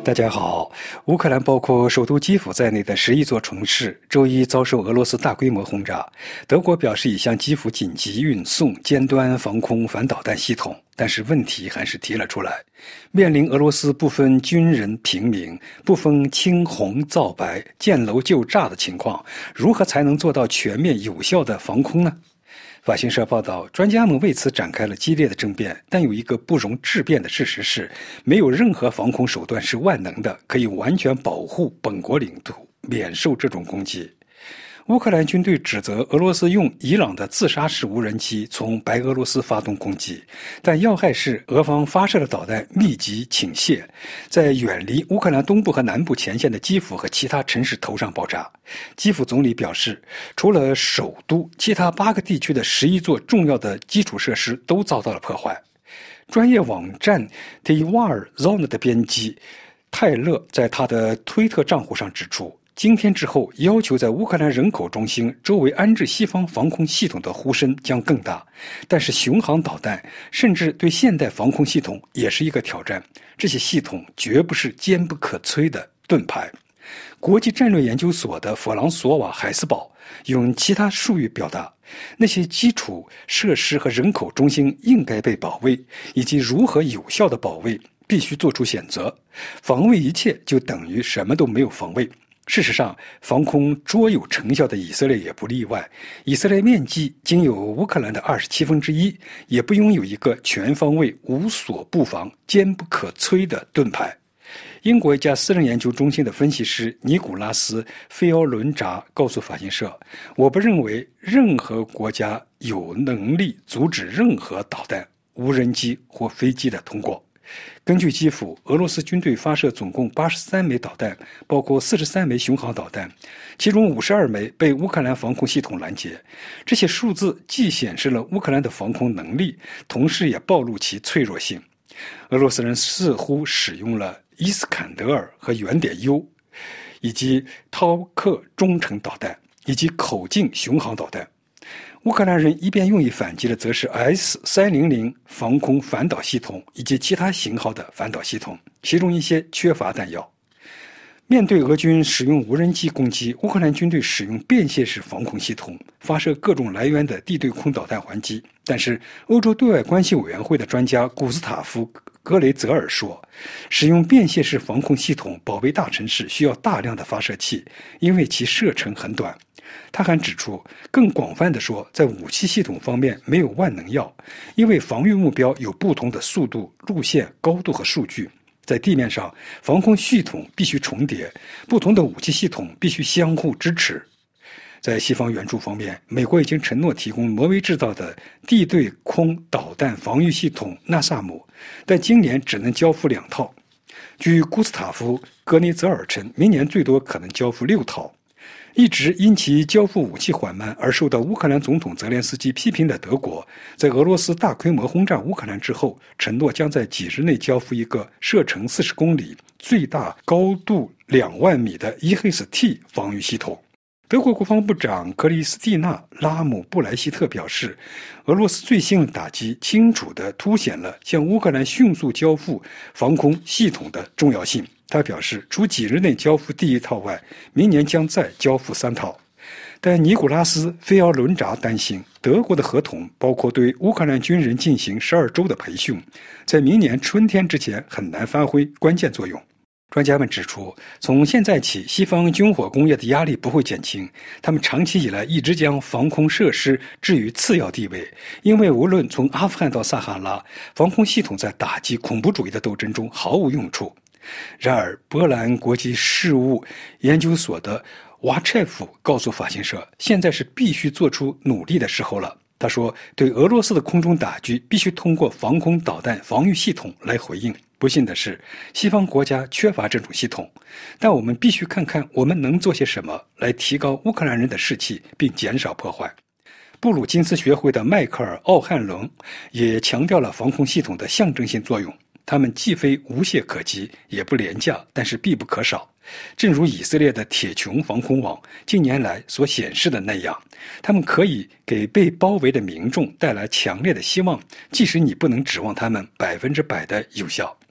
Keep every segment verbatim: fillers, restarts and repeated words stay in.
大家好，乌克兰包括首都基辅在内的十一座城市周一遭受俄罗斯大规模轰炸。德国表示已向基辅紧急运送尖端防空反导弹系统，但是问题还是提了出来。面临俄罗斯不分军人平民、不分青红皂白、见楼就炸的情况，如何才能做到全面有效的防空呢？法新社报道，专家们为此展开了激烈的争辩，但有一个不容置辩的事实是，没有任何防空手段是万能的，可以完全保护本国领土免受这种攻击。乌克兰军队指责俄罗斯用伊朗的自杀式无人机从白俄罗斯发动攻击，但要害是俄方发射的导弹密集倾泻，在远离乌克兰东部和南部前线的基辅和其他城市头上爆炸。基辅总理表示，除了首都，其他八个地区的十一座重要的基础设施都遭到了破坏。专业网站 T V R Zone 的编辑泰勒在他的推特账户上指出，今天之后，要求在乌克兰人口中心周围安置西方防空系统的呼声将更大。但是巡航导弹甚至对现代防空系统也是一个挑战，这些系统绝不是坚不可摧的盾牌。国际战略研究所的弗朗索瓦·海斯堡用其他术语表达，那些基础设施和人口中心应该被保卫，以及如何有效的保卫，必须做出选择。防卫一切就等于什么都没有防卫。事实上，防空卓有成效的以色列也不例外。以色列面积仅有乌克兰的二十七分之一，也不拥有一个全方位、无所不防、坚不可摧的盾牌。英国一家私人研究中心的分析师尼古拉斯·菲奥伦扎告诉法新社：“我不认为任何国家有能力阻止任何导弹、无人机或飞机的通过。”根据基辅，俄罗斯军队发射总共八十三枚导弹，包括四十三枚巡航导弹，其中五十二枚被乌克兰防空系统拦截。这些数字既显示了乌克兰的防空能力，同时也暴露其脆弱性。俄罗斯人似乎使用了伊斯坎德尔和圆点 U， 以及饕克中程导弹，以及口径巡航导弹。乌克兰人一边用以反击的则是 S 三百 防空反导系统以及其他型号的反导系统，其中一些缺乏弹药。面对俄军使用无人机攻击，乌克兰军队使用便携式防空系统，发射各种来源的地对空导弹还击。但是，欧洲对外关系委员会的专家古斯塔夫·格雷泽尔说，使用便携式防空系统保卫大城市需要大量的发射器，因为其射程很短。他还指出，更广泛地说，在武器系统方面没有万能药，因为防御目标有不同的速度、路线、高度和数据。在地面上，防空系统必须重叠，不同的武器系统必须相互支持。在西方援助方面，美国已经承诺提供挪威制造的地对空导弹防御系统纳萨姆，但今年只能交付两套。据古斯塔夫·格尼泽尔称，明年最多可能交付六套。一直因其交付武器缓慢而受到乌克兰总统泽连斯基批评的德国，在俄罗斯大规模轰炸乌克兰之后，承诺将在几日内交付一个射程四十公里、最大高度两万米的伊黑斯 T 防御系统。德国国防部长克里斯蒂娜·拉姆布莱希特表示，俄罗斯最新的打击清楚地凸显了向乌克兰迅速交付防空系统的重要性。他表示，除几日内交付第一套外，明年将再交付三套。但尼古拉斯·菲奥伦扎担心，德国的合同包括对乌克兰军人进行十二周的培训，在明年春天之前很难发挥关键作用。专家们指出，从现在起，西方军火工业的压力不会减轻，他们长期以来一直将防空设施置于次要地位，因为无论从阿富汗到撒哈拉，防空系统在打击恐怖主义的斗争中毫无用处。然而，波兰国际事务研究所的瓦切夫告诉法新社，现在是必须做出努力的时候了。他说，对俄罗斯的空中打击必须通过防空导弹防御系统来回应。不幸的是，西方国家缺乏这种系统，但我们必须看看我们能做些什么来提高乌克兰人的士气并减少破坏。布鲁金斯学会的迈克尔·奥汉伦也强调了防空系统的象征性作用。它们既非无懈可击，也不廉价，但是必不可少。正如以色列的铁穹防空网近年来所显示的那样，它们可以给被包围的民众带来强烈的希望，即使你不能指望它们百分之百的有效。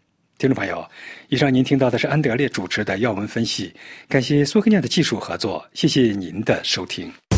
听众朋友，以上您听到的是安德烈主持的要闻分析，感谢苏黑念的技术合作，谢谢您的收听。